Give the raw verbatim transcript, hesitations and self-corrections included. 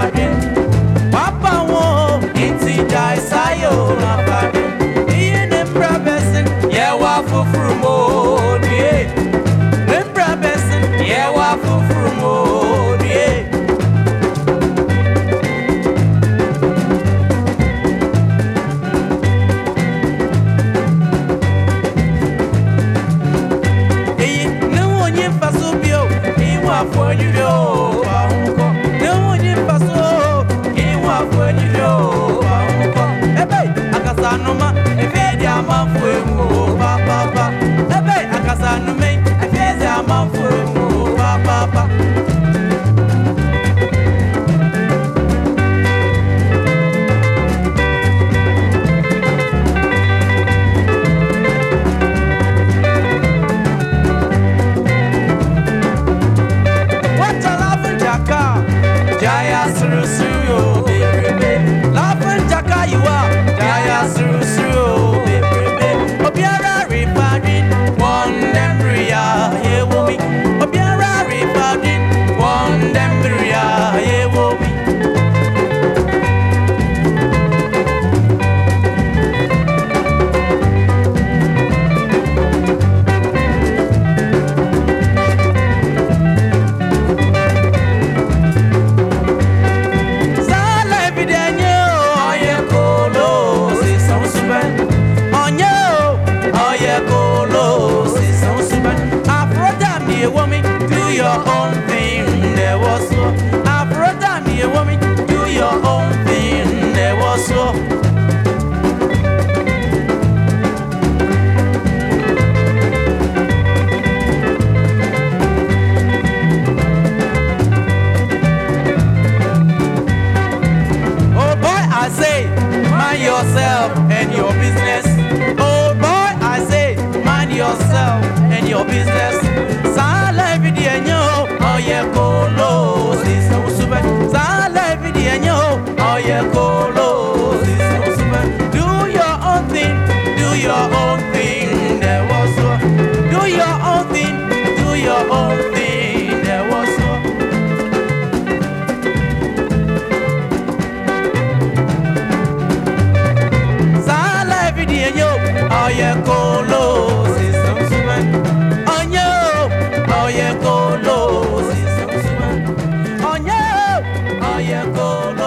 Fadin. Papa wo, inti jai sayo na Fadin. Iye nembra besin, ye wa fufrumo die. Nembra besin, ye wa fufrumo die. Iye no onye fasubio, iwa fonyo ba unko. No onye faso, iwa fonyo ba unko. Ebe akasanuma, efedi amafuemu ba ba ba. Ebe akasanume, efedi amafuemu ba ba ba. What a laughing jacka, Jaya Suru Suru, baby. Laughing jacka, you are Jaya Suru Suru, baby. Obiara repadin, one dembria, here will be. Obiara repadin, one dembria, here will be. Sala evidenyo, oye kolo, si son suben. Onyo, oye kolo, si son suben. Afrodam ye woman, do your own thing, there was so. Afrodam ye woman, do your own thing, there was so. Oh boy, I say, mind yourself and your business. Oh boy, I say, mind yourself and your business. Sala evidenyo, oye kolo, si son suben. Sala evidenyo, oye kolo, si son suben. Do your own thing, do your own thing, there was so. Do your own thing, do your own thing, there was so. Sala evidenyo, oye kolo, si son suben. Onyo, oye kolo, si son suben. Onyo, oye kolo.